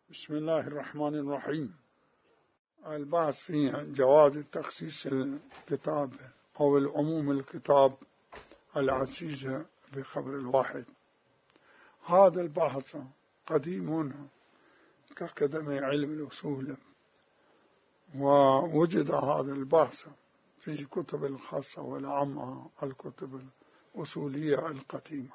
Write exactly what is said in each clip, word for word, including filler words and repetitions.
بسم الله الرحمن الرحيم. البحث في جواز تخصيص الكتاب أو العموم الكتاب العزيز بخبر الواحد. هذا البحث قديم كقدم علم الأصول، ووجد هذا البحث في الكتب الخاصة والعامة، الكتب الأصولية القديمة.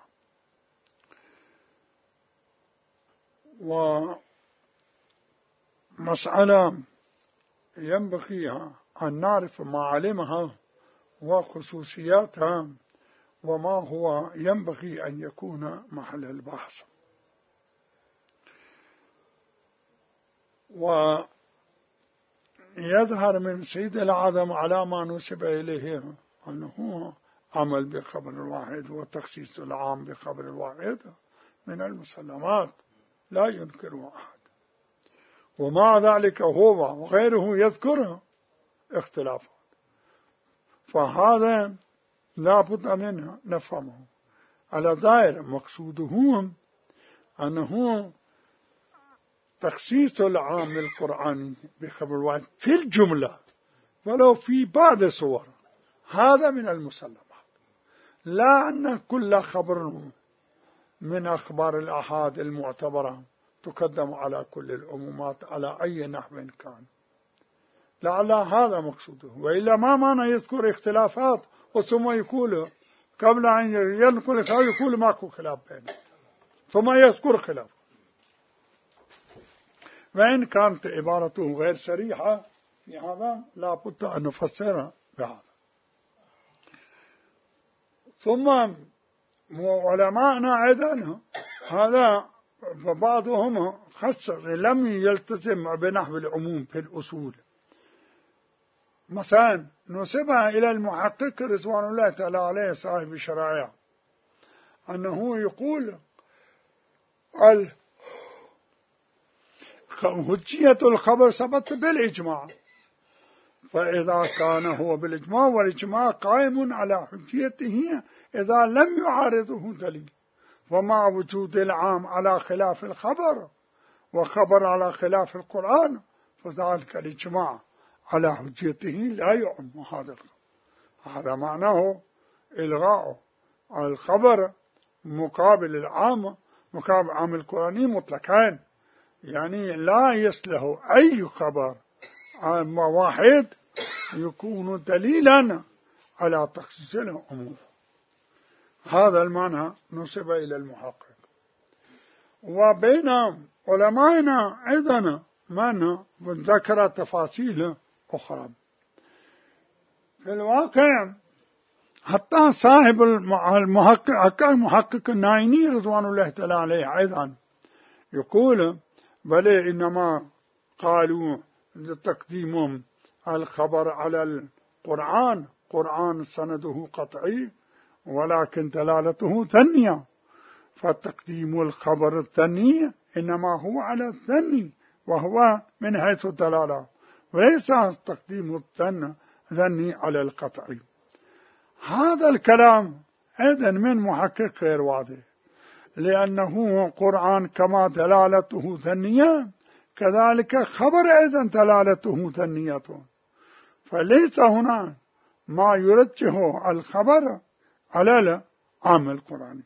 ومسألة ينبغي أن نعرف معالمها وخصوصياتها وما هو ينبغي أن يكون محل البحث. ويظهر من سيد العظم على ما نسب إليه أنه عمل بخبر الواحد وتخصيص العام بخبر الواحد من المسلمات لا ينكره أحد، ومع ذلك هو وغيره يذكره اختلافات، فهذا لا بد منه نفهمه. على ظاهر مقصوده أنه تخصيص العام القرآني بخبر الواحد في الجملة ولو في بعض الصور، هذا من المسلمات، لا أن كل خبر من أخبار الأحاد المعتبرة تقدم على كل العمومات على أي نحو كان، لعل هذا مقصوده، وإلا ما معنى يذكر اختلافات وثم يقول قبل أن ينقل خلاف يقول ماكو خلاف بينه ثم يذكر خلاف، وإن كانت عبارته غير صريحة في هذا لا بد أن نفسرها بهذا. ثم علماءنا أيضا هذا فبعضهم خصص لم يلتزم بنحو العموم في الأصول. مثلا نسبها إلى المحقق رضوان الله تعالى عليه صاحب الشرائع أنه يقول حجية الخبر ثبت بالإجماع، فإذا كان هو بالإجماع والإجماع قائم على حجيته إذا لم يعارضه دليل، ومع وجود العام على خلاف الخبر وخبر على خلاف القرآن فذلك الإجماع على حجيته لا يعم هذا الخبر. هذا معناه إلغاء الخبر مقابل العام مقابل عام القرآني مطلقين، يعني لا يصلح أي خبر عام واحد يكون دليلا على تخصيص العموم. هذا المعنى نسب إلى المحقق. وبين علمائنا أيضا من ذكر تفاصيل أخرى. في الواقع حتى صاحب المحقق المحقق النايني رضوان الله تعالى عليه أيضا يقول بل إنما قالوا تقديم الخبر على القرآن، قرآن سنده قطعي ولكن دلالته ثنية، فتقديم الخبر الثني إنما هو على الثني وهو من حيث الدلالة، وليس تقديم الثني على القطعي. هذا الكلام أيضا من محقق غير واضح، لأنه قرآن كما دلالته ثنية كذلك خبر أيضا دلالته ثنية، فليس هنا ما يرجح الخبر على العام القرآني.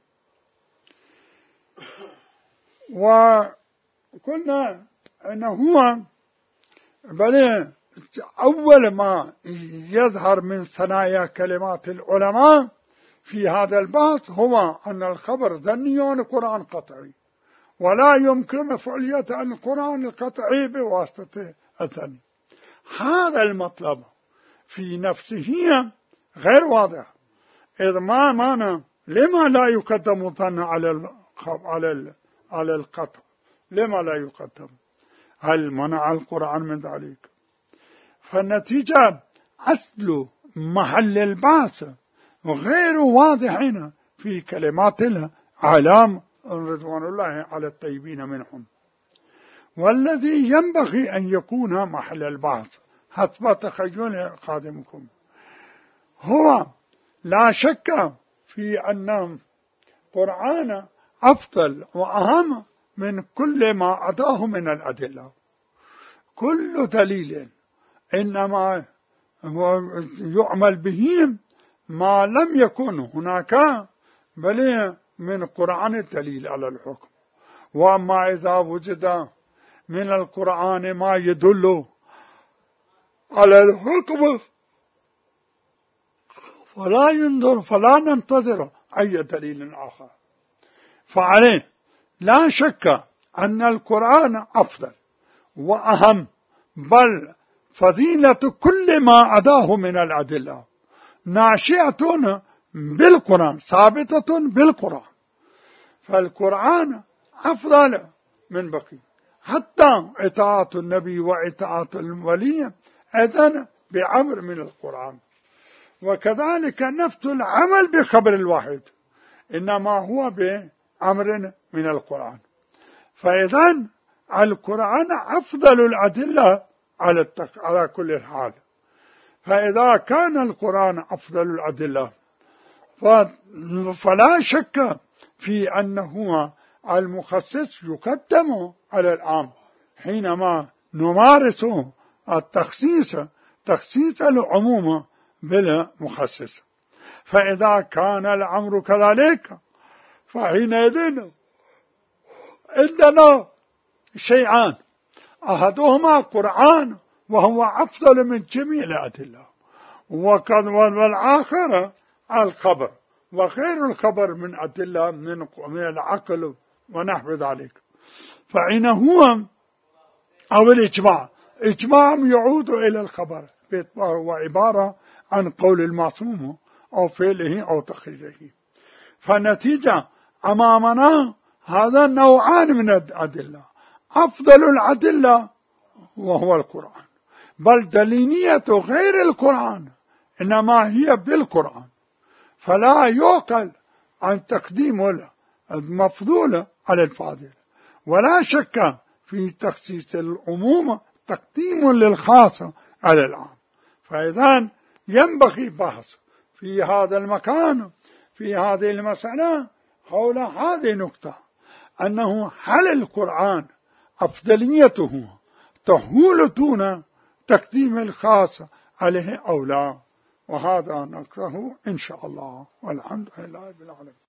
وقلنا أنه هو بل أول ما يظهر من ثنايا كلمات العلماء في هذا البحث هو أن الخبر ظني والقرآن قطعي، ولا يمكن فعلية القرآن القطعي بواسطة الثني. هذا المطلب في نفسه غير واضح، إذ ما معنى لما لا يقدم الظن على على على القطع؟ لما لا يقدم؟ هل منع القرآن من ذلك؟ فالنتيجة أصل محل البحث غير واضح في كلمات العلام رضوان الله على الطيبين منهم. والذي ينبغي أن يكون محل البحث حسب تخيل خادمكم هو لا شك في أن القرآن أفضل وأهم من كل ما عداه من الأدلة. كل دليل إنما يعمل به ما لم يكن هناك بل من القرآن الدليل على الحكم. وأما إذا وجد من القرآن ما يدل على الحكم فلا ينظر فلا ننتظر أي دليل آخر. فعليه لا شك أن القرآن أفضل وأهم، بل فضيلة كل ما عداه من الأدلة ناشئة بالقرآن، ثابتة بالقرآن. فالقرآن أفضل من بقي، حتى إطاعة النبي وإطاعة الولي أيضا بأمر من القرآن. وكذلك نفس العمل بخبر الواحد إنما هو بأمر من القرآن. فإذا القرآن أفضل الأدلة على التق... على كل حال. فإذا كان القرآن أفضل الأدلة ف... فلا شك في أنه المخصص يقدم على العام حينما نمارس التخصيص تخصيص العموم بالمخصص. فإذا كان الأمر كذلك فحينئذ عندنا شيئان، أحدهما قرآن وهو أفضل من جميع الأدلة، والآخر الخبر، وغير الخبر من أدلة من العقل ونحو ذلك. فإن هو أو الإجماع، إجماع يعود إلى الخبر هو عبارة عن قول المعصوم أو فعله أو تخريجه. فالنتيجة أمامنا هذا نوعان من الأدلة، أفضل الأدلة وهو القرآن، بل دليلية غير القرآن إنما هي بالقرآن. فلا يعقل عن تقديم المفضول على الفاضل، ولا شك في تخصيص العموم تقديم للخاص على العام. فإذا ينبغي بحث في هذا المكان في هذه المسألة حول هذه النقطة، أنه هل القرآن أفضليته تحول دون تقديم الخاص عليه أو لا؟ وهذا نقرأه إن شاء الله، والحمد لله بالعالمين.